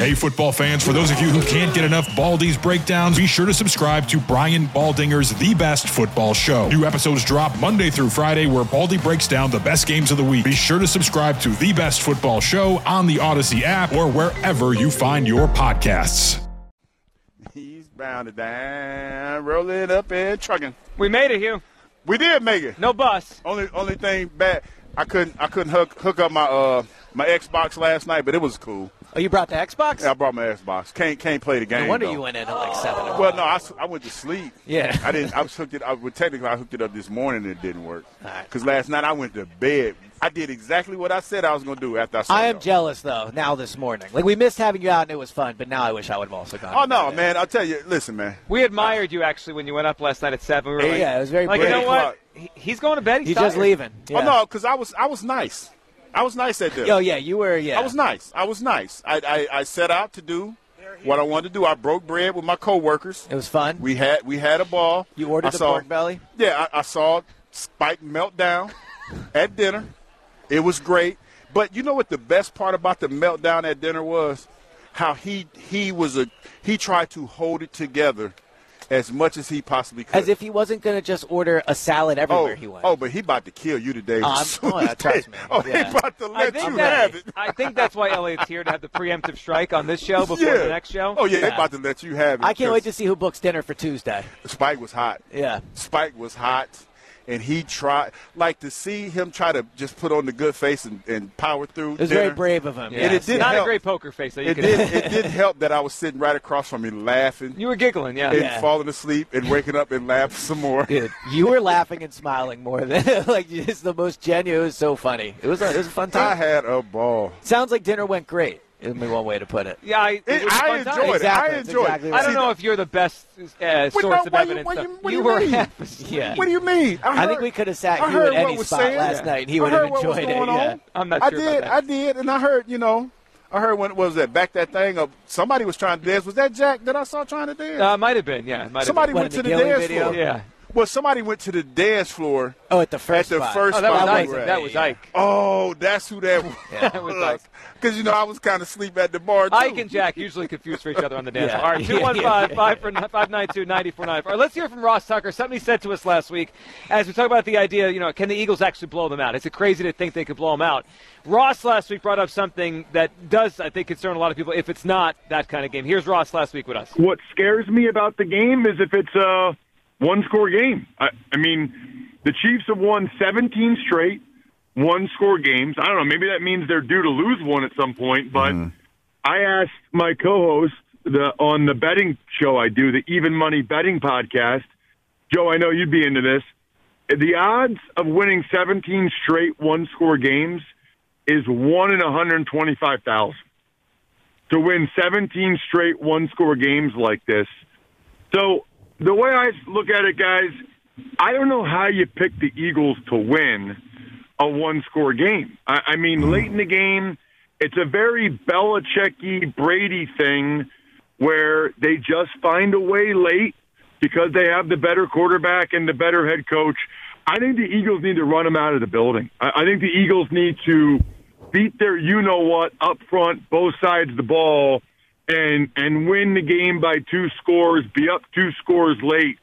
Hey, football fans, for those of you who can't get enough Baldy's breakdowns, be sure to subscribe to Brian Baldinger's The Best Football Show. New episodes drop Monday through Friday where Baldy breaks down the best games of the week. Be sure to subscribe to The Best Football Show on the Odyssey app or wherever you find your podcasts. He's bounded down, roll it up and trucking. We made it, Hugh. We did make it. No bus. Only thing bad, I couldn't hook up my Xbox last night, but it was cool. Oh, you brought the Xbox? Yeah, I brought my Xbox. Can't play the game. No wonder though. you went in at like 7 o'clock. Well, no, I went to sleep. Yeah. I didn't. I was hooked it. Technically, I hooked it up this morning and it didn't work. All right. Because last night I went to bed. I did exactly what I said I was going to do after I saw I am y'all. jealous, though, now this morning. Like, we missed having you out, and it was fun, but now I wish I would have also gone. Oh, no, man. I'll tell you. Listen, man. We admired you, actually, when you went up last night at 7. We were like, Yeah, it was very like, you brave. know what? He's going to bed. He's just leaving. Yeah. Oh, no, because I was nice. I was nice at this. Oh, yeah, you were, yeah. I was nice. I set out to do what I wanted to do. I broke bread with my coworkers. It was fun. We had a ball. You ordered the pork belly? Yeah, I saw Spike meltdown at dinner. It was great. But you know what the best part about the meltdown at dinner was? How he tried to hold it together as much as he possibly could. As if he wasn't going to just order a salad everywhere he went. Oh, but he about to kill you today. Trust me. Oh, Yeah. he about to let you have it. I think that's why Elliot's here, to have the preemptive strike on this show before the next show. Oh, yeah, they about to let you have it. I can't wait to see who books dinner for Tuesday. Spike was hot. Yeah. Spike was hot. And he tried, to see him try to just put on the good face and power through. It was dinner. very brave of him. Yeah. And it did Not help. a great poker face. It did help that I was sitting right across from him laughing. You were giggling, yeah. And falling asleep and waking up and laughing some more. Dude, you were laughing and smiling more than it's the most genuine. It was so funny. It was a fun time. I had a ball. Sounds like dinner went great. It'd be one way to put it. Yeah, I enjoyed it. Exactly. I enjoyed it. I don't know if you're the best source of evidence. What do you were mean? Yeah. What do you mean? I think we could have sat I you heard at what any was spot saying. last night, and he I would have heard what was enjoyed it. going Yeah. on. I'm not sure about that. I did, and I heard, I heard when it was that thing of somebody was trying to dance. Was that Jack that I saw trying to dance? Might have been, yeah. Somebody went to the dance floor. Yeah. Well, somebody went to the dance floor. Oh, at the first At the spot. first Oh, that was spot. Ike. we were at. That was Ike. Oh, that's who that was. That was Ike. Because, I was kind of asleep at the bar, too. Ike and Jack usually confused for each other on the dance Yeah. floor. All right, 215-592-9494. Let's hear from Ross Tucker. Something he said to us last week as we talk about the idea, can the Eagles actually blow them out? Is it crazy to think they could blow them out? Ross last week brought up something that does, I think, concern a lot of people if it's not that kind of game. Here's Ross last week with us. What scares me about the game is if it's a one-score game. I mean, the Chiefs have won 17 straight one-score games. I don't know. Maybe that means they're due to lose one at some point. But I asked my co-host on the betting show I do, the Even Money Betting Podcast, Joe, I know you'd be into this. The odds of winning 17 straight one-score games is 1 in 125,000. To win 17 straight one-score games like this. So the way I look at it, guys, I don't know how you pick the Eagles to win a one-score game. I mean, late in the game, it's a very Belichick-y, Brady thing where they just find a way late because they have the better quarterback and the better head coach. I think the Eagles need to run them out of the building. I think the Eagles need to beat their you-know-what up front, both sides of the ball, and win the game by 2 scores, be up 2 scores late.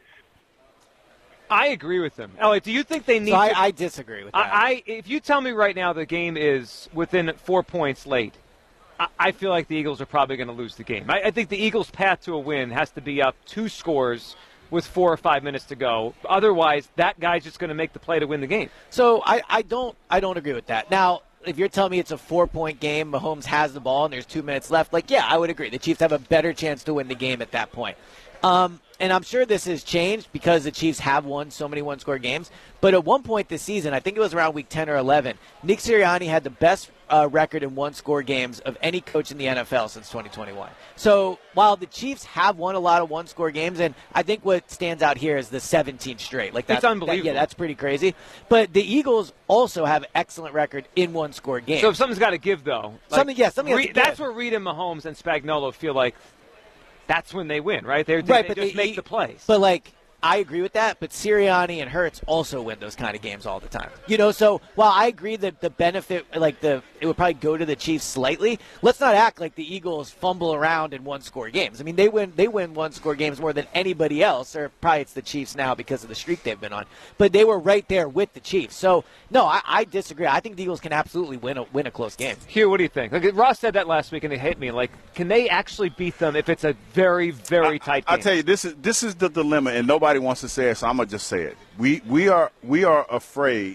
I agree with him. Elliot, do you think they need I disagree with that. If you tell me right now the game is within 4 points late, I feel like the Eagles are probably going to lose the game. I think the Eagles' path to a win has to be up 2 scores with 4 or 5 minutes to go. Otherwise, that guy's just going to make the play to win the game. So I don't agree with that. Now, if you're telling me it's a 4-point game, Mahomes has the ball and there's 2 minutes left, I would agree. The Chiefs have a better chance to win the game at that point. And I'm sure this has changed because the Chiefs have won so many one-score games. But at one point this season, I think it was around week 10 or 11, Nick Sirianni had the best record in one-score games of any coach in the NFL since 2021. So while the Chiefs have won a lot of one-score games, and I think what stands out here is the 17 straight. That's unbelievable. That's pretty crazy. But the Eagles also have an excellent record in one-score games. So if something's got to give, though. Something has to give. That's where Reed and Mahomes and Spagnuolo feel like that's when they win, right? They but just make the plays. But, I agree with that, but Sirianni and Hurts also win those kind of games all the time. So while I agree that the benefit, it would probably go to the Chiefs slightly, let's not act like the Eagles fumble around in one-score games. I mean, they win one-score games more than anybody else, or probably it's the Chiefs now because of the streak they've been on. But they were right there with the Chiefs. So, no, I disagree. I think the Eagles can absolutely win a close game. Hugh, what do you think? Ross said that last week, and they hit me. Can they actually beat them if it's a very, very tight game? I'll tell you, this is the dilemma, and nobody wants to say it, so I'm going to just say it. We are afraid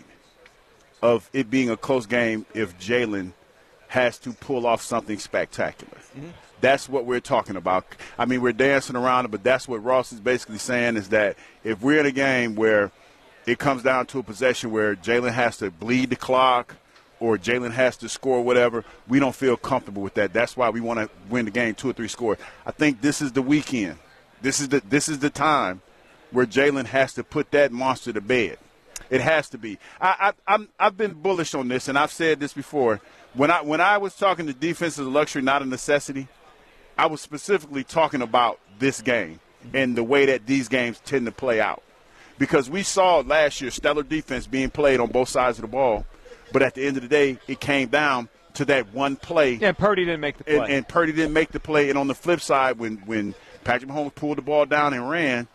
of it being a close game if Jalen has to pull off something spectacular. Mm-hmm. That's what we're talking about. I mean, we're dancing around it, but that's what Ross is basically saying is that if we're in a game where it comes down to a possession where Jalen has to bleed the clock or Jalen has to score whatever, we don't feel comfortable with that. That's why we want to win the game 2 or 3 scores. I think this is the weekend. This is the time where Jalen has to put that monster to bed. It has to be. I've been bullish on this, and I've said this before. When I was talking to defense as a luxury, not a necessity, I was specifically talking about this game and the way that these games tend to play out. Because we saw last year stellar defense being played on both sides of the ball, but at the end of the day, it came down to that one play. Yeah, Purdy didn't make the play. And Purdy didn't make the play. And on the flip side, when Patrick Mahomes pulled the ball down and ran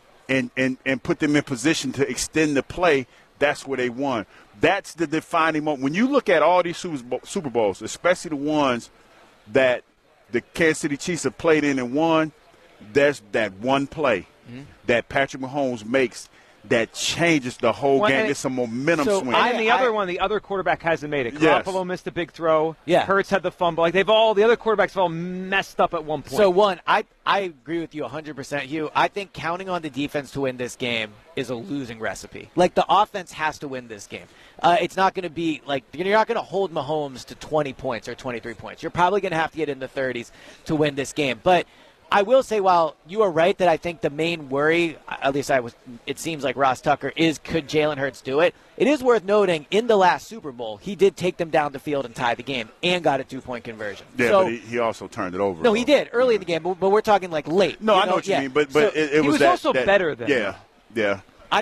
and put them in position to extend the play, that's where they won. That's the defining moment. When you look at all these Super Bowls, especially the ones that the Kansas City Chiefs have played in and won, there's that one play that Patrick Mahomes makes that changes the whole game. It's a momentum swing. And the other quarterback hasn't made it. Garoppolo missed a big throw. Yeah. Hurts had the fumble. The other quarterbacks have all messed up at one point. So, I agree with you 100%, Hugh. I think counting on the defense to win this game is a losing recipe. The offense has to win this game. It's not going to be you're not going to hold Mahomes to 20 points or 23 points. You're probably going to have to get in the 30s to win this game. But I will say, while you are right that I think the main worry, at least it seems like Ross Tucker, is could Jalen Hurts do it? It is worth noting, in the last Super Bowl, he did take them down the field and tie the game and got a 2-point conversion. Yeah, but he also turned it over. No, he did early in the game, but we're talking late. No, I know what you mean, but it was also better than Yeah.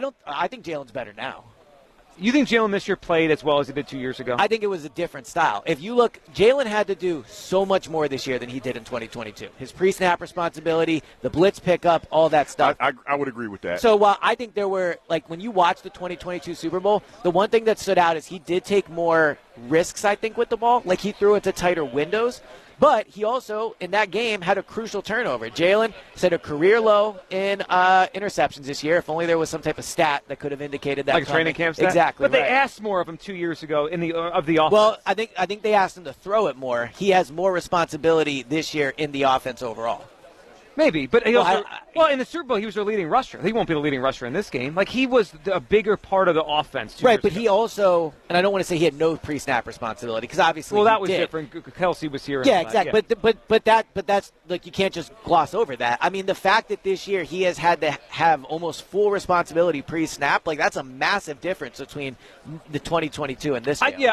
I think Jalen's better now. You think Jalen this year played as well as he did 2 years ago? I think it was a different style. If you look, Jalen had to do so much more this year than he did in 2022. His pre-snap responsibility, the blitz pickup, all that stuff. I would agree with that. So while I think there were, when you watch the 2022 Super Bowl, the one thing that stood out is he did take more risks, I think, with the ball. He threw into tighter windows. But he also, in that game, had a crucial turnover. Jalen set a career low in interceptions this year. If only there was some type of stat that could have indicated that. Like a training camp stat? Exactly. But they asked more of him 2 years ago of the offense. Well, I think they asked him to throw it more. He has more responsibility this year in the offense overall. Maybe, but he in the Super Bowl, he was their leading rusher. He won't be the leading rusher in this game. He was a bigger part of the offense. Right, but he also, and I don't want to say he had no pre-snap responsibility because obviously, that was different. Kelsey was here. Yeah, exactly. Yeah. But that's you can't just gloss over that. I mean, the fact that this year he has had to have almost full responsibility pre-snap, that's a massive difference between the 2022 and this year.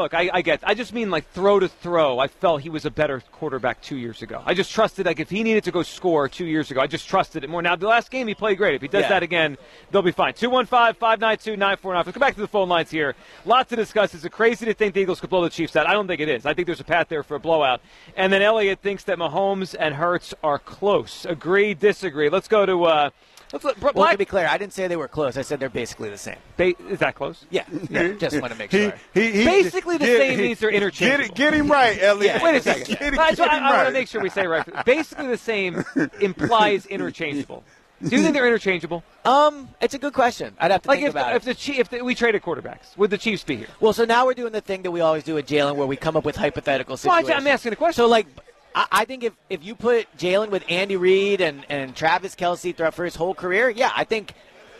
I get. I just mean throw to throw. I felt he was a better quarterback 2 years ago. I just trusted if he needed to go score 2 years ago, I just trusted it more. Now, the last game he played great. If he does that again, they'll be fine. 215-592-9495. Let's go back to the phone lines here. Lots to discuss. Is it crazy to think the Eagles could blow the Chiefs out? I don't think it is. I think there's a path there for a blowout. And then Elliot thinks that Mahomes and Hurts are close. Agree, disagree. Let's go to well, to be clear, I didn't say they were close. I said they're basically the same. Is that close? Yeah. Just want to make sure. Basically the same means they're interchangeable. Get him right, Elliot. Yeah, wait a second. I want to make sure we say it right. Basically the same implies interchangeable. Do you think they're interchangeable? It's a good question. I'd have to think about it. If we traded quarterbacks, would the Chiefs be here? Well, so now we're doing the thing that we always do with Jalen where we come up with hypothetical situations. Well, I'm asking a question. So, I think if you put Jalen with Andy Reid and Travis Kelce throughout for his whole career, I think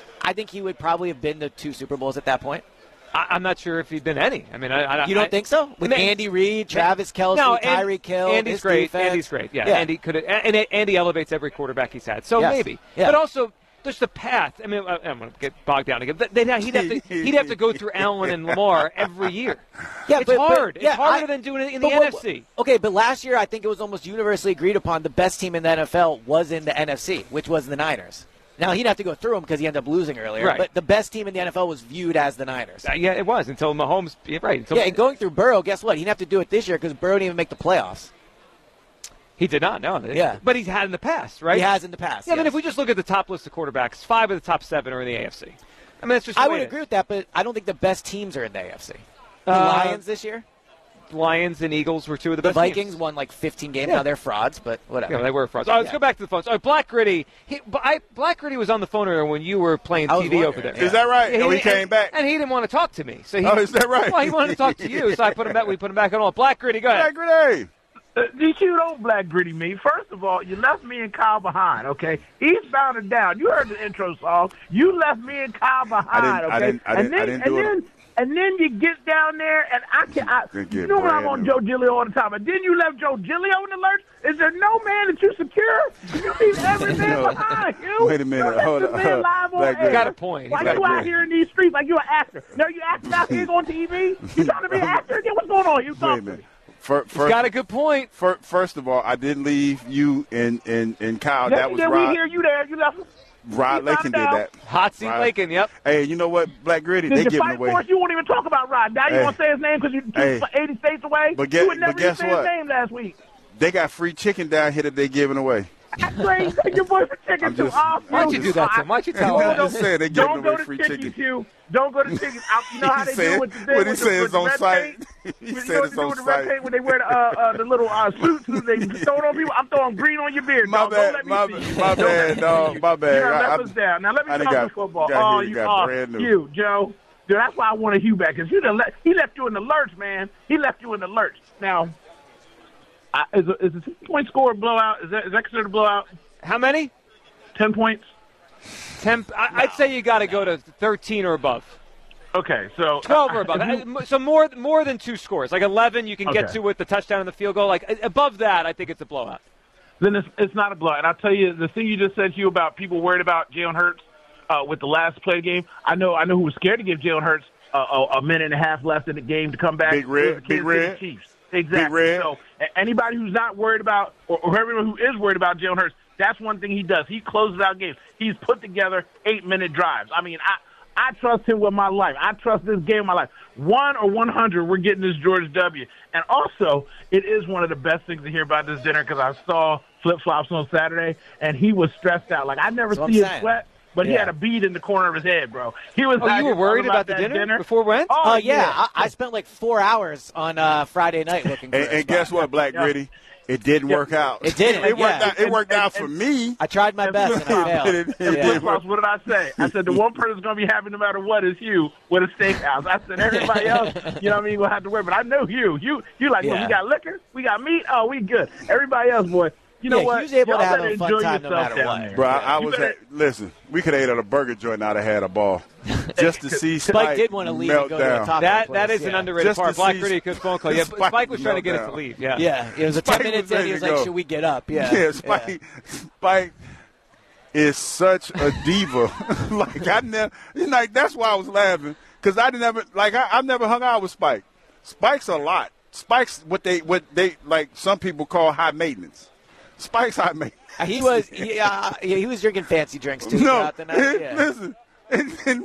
he would probably have been to 2 Super Bowls at that point. I'm not sure if he'd been any. I mean, you don't think so? With Andy Reid, Travis Kelce, Tyreek Hill, Andy's great. Defense. Andy's great. Yeah. Andy could, and Andy elevates every quarterback he's had. So maybe, yeah. But also. There's the path. I mean, I'm going to get bogged down again. He'd have to go through Allen and Lamar every year. Yeah, it's hard. It's harder than doing it in the NFC. Okay, but last year I think it was almost universally agreed upon the best team in the NFL was in the NFC, which was the Niners. Now, he'd have to go through them because he ended up losing earlier. Right. But the best team in the NFL was viewed as the Niners. Yeah, it was until Mahomes. Right. And going through Burrow, guess what? He didn't have to do it this year because Burrow didn't even make the playoffs. He did not, no. Yeah. But he's had in the past, right? He has in the past. Yeah, I mean, yes. if we just look at the top list of quarterbacks, 5 of the top 7 are in the AFC. I mean, that's just. I would agree with that, but I don't think the best teams are in the AFC. The Lions this year? Lions and Eagles were 2 of the best. Vikings teams. won like 15 games. Yeah. Now they're frauds, but whatever. Yeah, they were frauds. Let's go back to the phones. Black Gritty. Black Gritty was on the phone earlier when you were playing TV over there. Is that right? Yeah, He came back. And he didn't want to talk to me. So is that right? Well, he wanted to talk to you, so we put him back on. Black Gritty, go ahead. Black Gritty. You don't Black Gritty me. First of all, you left me and Kyle behind, okay? Eastbound and down. You heard the intro song. You left me and Kyle behind, okay? I didn't do it. And then you get down there, and you know when I'm on Joe Giglio all the time, and then you left Joe Giglio in the lurch? Is there no man that you secure? You leave every man behind you. Wait a minute. Hold on. You got a point. Like you out here in these streets like you're an actor. No, you acting out here on TV? You trying to be an actor? What's going on? You Wait a talking minute. He's got a good point. First of all, I didn't leave you and Kyle. Yes, that was did. Rod. We hear you there. You left. Rod Lakin did that. Hot seat Rod. Lakin, yep. Hey, you know what, Black Gritty? They The giving fight away. force, you won't even talk about Rod. Now you want to say his name because you're 80 states away? But you would never guess say what? his name last week. They got free chicken down here that they giving away. That's great. Take your boy for chicken I'm too. just- Why'd you do that to him? Why'd you tell I'm him just that? saying they giving Don't go away to free Chickies, chicken. Hugh. Don't go to Chickies. You know how they do with the thing What he with said the is on red site. paint? He You know said what it's they do on with the red site. paint when they wear the little suits and they throw it on people? I'm throwing green on your beard, My dog. bad, Don't my let me see. bad, dog. My bad. You done left us down. Now let me I done talk got- to football. got Oh, here, you got are brand new. you, Joe. Dude, that's why I wanted Hugh back because he left you in the lurch, man. He left you in the lurch. Now, is a 2-point score a blowout? Is that considered a blowout? How many? 10 points. 10. I'd say you got to go to 13 or above. Okay, so 12 or above. So more than 2 scores. Like 11 you can get Okay. to with the touchdown and the field goal. Like above that, I think it's a blowout. Then it's not a blowout. And I'll tell you, the thing you just said, Hugh, about people worried about Jalen Hurts with the last play game, I know who was scared to give Jalen Hurts a minute and a half left in the game to come back. Big Red, It was the Kansas City Chiefs. Exactly. Big Red. So anybody who's not worried about, or everyone who is worried about Jalen Hurts, that's one thing he does. He closes out games. He's put together 8-minute drives. I mean, I trust him with my life. I trust this game with my life. 1 or 100, we're getting this George W. And also, it is one of the best things to hear about this dinner because I saw flip-flops on Saturday, and he was stressed out. Like, I never That's what see I'm him saying. sweat, but he had a bead in the corner of his head, bro. He was. Oh, you were worried about the that dinner before it went? Oh, Yeah. I spent like 4 hours on Friday night looking for a And guess spot. what, Black Gritty? It didn't work out. It didn't, It worked yeah. out. It worked out for me. I tried my best and I failed. It Yeah. did work. What did I say? I said the one person that's going to be happy no matter what is Hugh with a steakhouse. I said everybody else, you know what I mean, will have to worry. But I know Hugh. You like, Yeah. well, we got liquor, we got meat. Oh, we good. Everybody else, boy. You know Yeah, what? Hugh's able to Y'all have better a fun enjoy time no yourself matter down what. there. Bro, I You was better- listen, we could have ate at a burger joint now. I had a ball just to see Spike did want to leave and go to a meltdown. taco That place, is an yeah. underrated Just part. to Black see Gritty could phone call. Yeah, but Spike Spike was trying to get us meltdown. to leave. Yeah. Yeah, it was a 10 Spike minutes was in. He was ready like, to go. should we get up? Yeah. Yeah, Spike is such a diva. Like I never, that's why I was laughing because I never hung out with Spike. Spike's a lot. Spike's what they like some people call high maintenance. Spike's high maintenance. He was drinking fancy drinks too No, throughout the night. Yeah. listen, and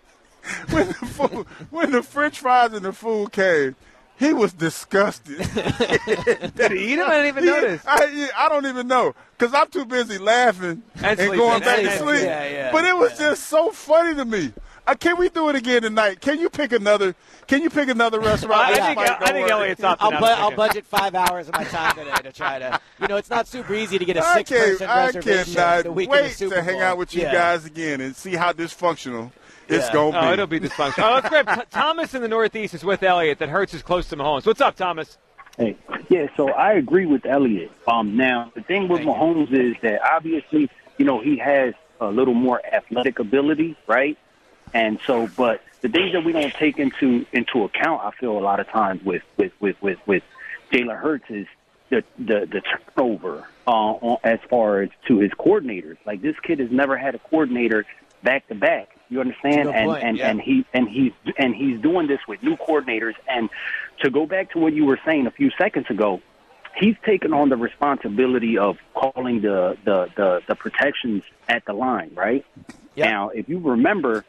when the French fries and the food came, he was disgusted. Did he eat him? I didn't even notice. I don't even know because I'm too busy laughing and sleeping. going back to Yeah, sleep. yeah, but it was just so funny to me. Can we do it again tonight? Can you pick another restaurant? I that think Spike don't work? Elliot's opting out. I'll budget 5 hours of my time today to try to. It's not super easy to get a I 6-person reservation cannot the week of the wait Super to hang Bowl. out with you Yeah. guys again and see how dysfunctional it's Yeah. going to be. Oh, it'll be dysfunctional. Let's grab Thomas in the Northeast is with Elliot. That Hurts is close to Mahomes. What's up, Thomas? Hey, yeah, so I agree with Elliott. Now, the thing with Mahomes is that obviously, he has a little more athletic ability, right? And so, but the things that we don't take into account, I feel a lot of times with Jalen Hurts is the turnover as far as to his coordinators. Like this kid has never had a coordinator back to back. You understand? And he's doing this with new coordinators. And to go back to what you were saying a few seconds ago, he's taken on the responsibility of calling the protections at the line, right? Yep. Now, if you remember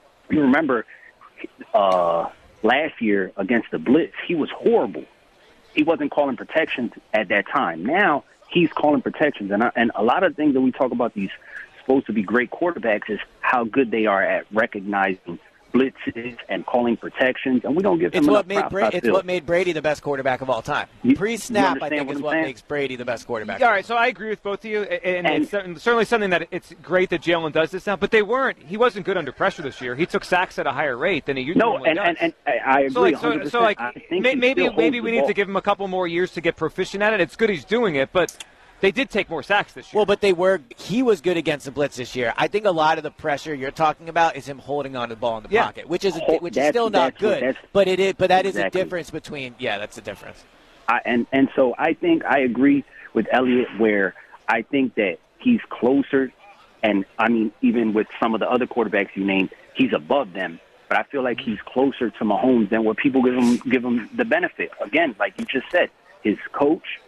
last year against the Blitz, he was horrible. He wasn't calling protections at that time. Now he's calling protections, and a lot of things that we talk about these supposed to be great quarterbacks is how good they are at recognizing blitzes and calling protections, and we don't give them enough props. It's what made Brady the best quarterback of all time. Pre-snap, I think, is what makes Brady the best quarterback. All right, so I agree with both of you, and it's certainly something that it's great that Jalen does this now, but he wasn't good under pressure this year. He took sacks at a higher rate than he usually does. And I agree. So maybe we need to give him a couple more years to get proficient at it. It's good he's doing it, but they did take more sacks this year. Well, but he was good against the blitz this year. I think a lot of the pressure you're talking about is him holding on to the ball in the pocket, which is still not good. But that is a difference between that's the difference. And so I think I agree with Elliott where I think that he's closer, and I mean even with some of the other quarterbacks you named, he's above them. But I feel like he's closer to Mahomes than what people give him the benefit. Again, like you just said, his coach,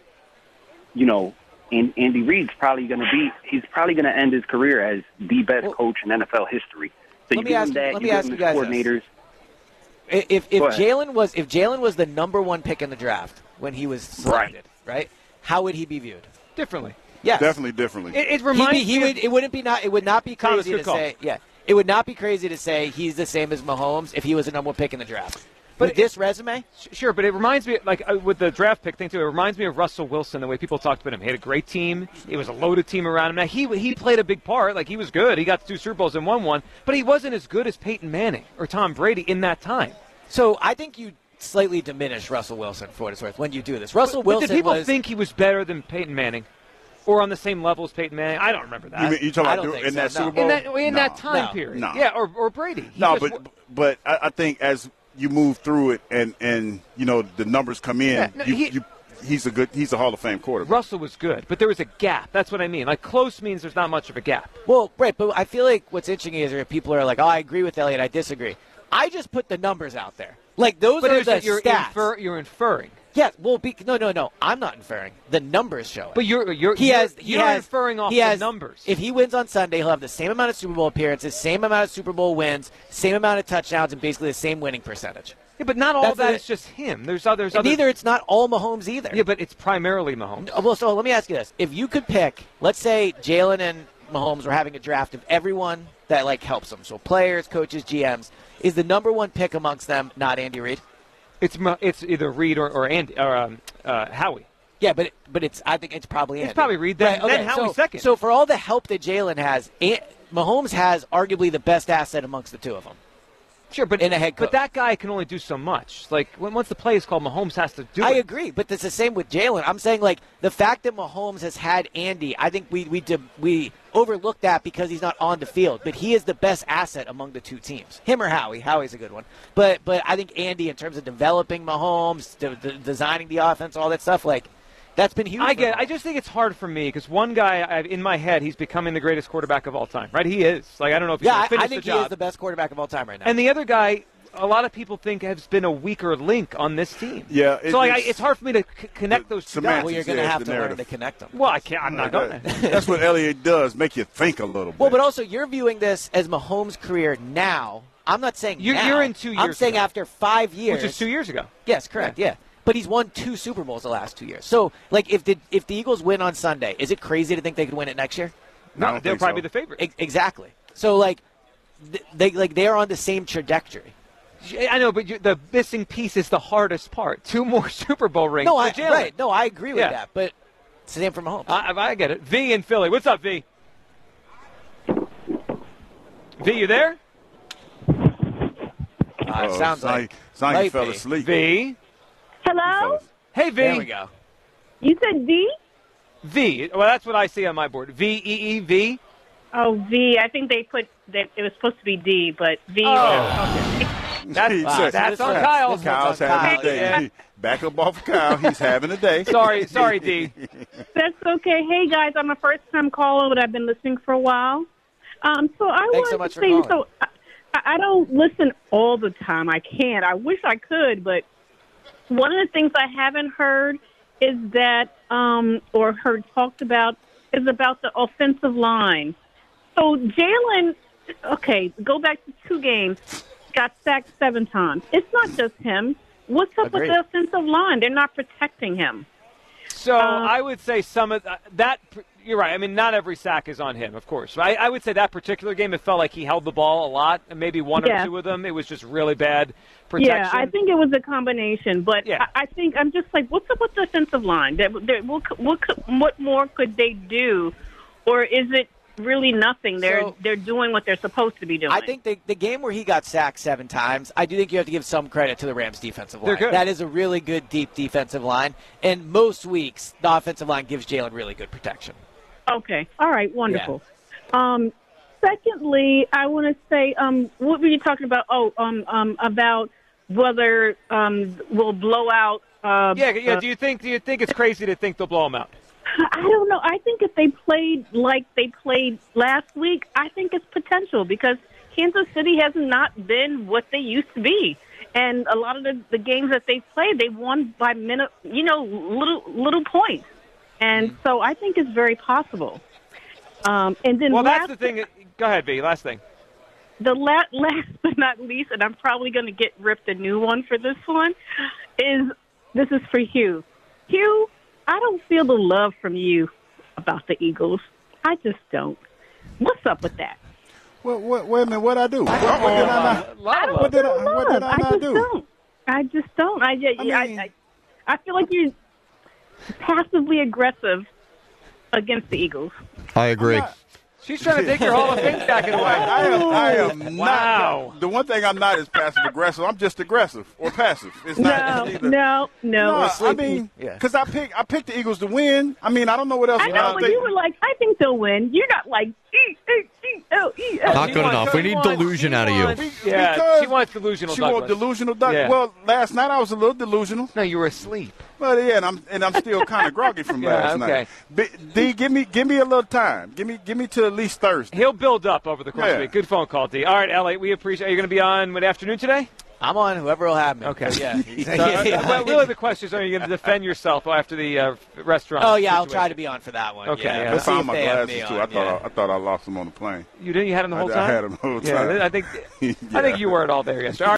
and Andy Reid's probably going to end his career as the best coach in NFL history. So let me ask you guys coordinators. If Jalen was the number one pick in the draft when he was selected, right? How would he be viewed? Differently. Yes. Definitely differently. It reminds me. It would not be crazy to say. Yeah. It would not be crazy to say he's the same as Mahomes if he was the number one pick in the draft. But with this resume? Sure, but it reminds me, with the draft pick thing, too, it reminds me of Russell Wilson, the way people talked about him. He had a great team. It was a loaded team around him. Now, he played a big part. He was good. He got 2 Super Bowls and won one. But he wasn't as good as Peyton Manning or Tom Brady in that time. So I think you slightly diminish Russell Wilson, for what it's worth, when you do this. Russell Wilson did people think he was better than Peyton Manning? Or on the same level as Peyton Manning? I don't remember that. You talking about in that Super Bowl? In that time period. No. Yeah, or Brady. But I think as you move through it and the numbers come in, he's a Hall of Fame quarterback. Russell was good, but there was a gap. That's what I mean. Close means there's not much of a gap. Well, right, but I feel like what's interesting is if people are like, I agree with Elliott, I disagree. I just put the numbers out there. Those are the stats. You're inferring. Yes, no. I'm not inferring. The numbers show it. But you're inferring off the numbers. If he wins on Sunday, he'll have the same amount of Super Bowl appearances, same amount of Super Bowl wins, same amount of touchdowns, and basically the same winning percentage. Yeah, but not all of that is just him. There's others. Neither it's not all Mahomes either. Yeah, but it's primarily Mahomes. Well, so let me ask you this: if you could pick, let's say Jalen and Mahomes were having a draft of everyone that helps them, so players, coaches, GMs, is the number one pick amongst them not Andy Reid? It's either Reid or Andy or Howie. Yeah, but I think it's probably Andy. It's probably Reid, then Howie second. So for all the help that Jalen has, Mahomes has arguably the best asset amongst the two of them. Sure, but in a head coach. But that guy can only do so much. Once the play is called, Mahomes has to do it. I agree, but it's the same with Jalen. I'm saying the fact that Mahomes has had Andy, I think we overlook that because he's not on the field. But he is the best asset among the two teams. Him or Howie. Howie's a good one. But I think Andy, in terms of developing Mahomes, designing the offense, all that stuff, that's been huge. I just think it's hard for me because one guy in my head, he's becoming the greatest quarterback of all time, right? He is. I don't know if he's going to finish the job. I think he is the best quarterback of all time right now. And the other guy, a lot of people think has been a weaker link on this team. Yeah. It's hard for me to connect those two dots. Well, you're going to have to learn to connect them. Well, I can't. I'm not going to. That's what Elliott does, make you think a little bit. Well, but also you're viewing this as Mahomes' career now. I'm not saying you're in 2 years I'm saying ago. After 5 years. Which is 2 years ago. Yes, correct, yeah. But he's won 2 Super Bowls the last 2 years. So, if the Eagles win on Sunday, is it crazy to think they could win it next year? No, they'll probably be the favorite. Exactly. So, they're on the same trajectory. I know, but the missing piece is the hardest part. 2 more Super Bowl rings. No, I agree with that. But it's the same for Mahomes. I get it. V in Philly. What's up, V? V, you there? Sounds like you fell asleep. V. Hello? Hey, V. There we go. You said V? V. Well, that's what I see on my board. V-E-E-V. Oh, V. I think they put that it was supposed to be D, but V. Oh. Okay. That's on Kyle. Kyle's having a day. Yeah. Back up off of Kyle. He's having a day. Sorry, D. That's okay. Hey, guys, I'm a first-time caller, but I've been listening for a while. Thanks so much for calling. So I don't listen all the time. I can't. I wish I could, but one of the things I haven't heard is that, or heard talked about, is about the offensive line. So Jalen, okay, go back to 2 games, got sacked 7 times. It's not just him. What's up with the offensive line? They're not protecting him. So I would say some of that. You're right. I mean, not every sack is on him, of course. I would say that particular game, it felt like he held the ball a lot, and maybe 1 or 2 of them, it was just really bad protection. Yeah, I think it was a combination. But yeah. I think I'm just like, what's up with the offensive line? What more could they do? Or is it really nothing? They're doing what they're supposed to be doing. I think the game where he got sacked 7 times, I do think you have to give some credit to the Rams' defensive line. That is a really good, deep defensive line. And most weeks, the offensive line gives Jalen really good protection. Okay. All right. Wonderful. Yeah. Secondly, I want to say, what were you talking about? About whether we'll blow out. Yeah. Do you think it's crazy to think they'll blow them out? I don't know. I think if they played like they played last week, I think it's potential because Kansas City has not been what they used to be. And a lot of the games that they played, they won by little points. And so I think it's very possible. And then that's the thing. Go ahead, V. Last thing. The last but not least, and I'm probably going to get ripped a new one for this one, this is for Hugh. Hugh, I don't feel the love from you about the Eagles. I just don't. What's up with that? Wait a minute. What I do? What did I not do? I just don't. I feel like you're passively aggressive against the Eagles. I agree. She's trying to take your Hall of Fame jacket away. I am wow. not. The one thing I'm not is passive aggressive. I'm just aggressive or passive. It's not either. No. I mean, because I picked the Eagles to win. I mean, I don't know what else. I know, but you were like, I think they'll win. You're not like, not good enough. We need delusion out of you. Yeah, she wants delusional. She wants delusional. Yeah. Well, last night I was a little delusional. No, you were asleep. Well, yeah, and I'm still kind of groggy from last night. D, give me a little time. Give me to at least Thursday. He'll build up over the course of the week. Good phone call, D. All right, Elliot, we appreciate. Are you going to be on mid-afternoon today? I'm on. Whoever will have me. Okay. Yeah. Well, really, the question is, are you going to defend yourself after the restaurant? Oh yeah, I'll try to be on for that one. Okay. I found my glasses too. I thought I lost them on the plane. You didn't. You had them the whole time. I had them the whole time. I think you were it all there yesterday.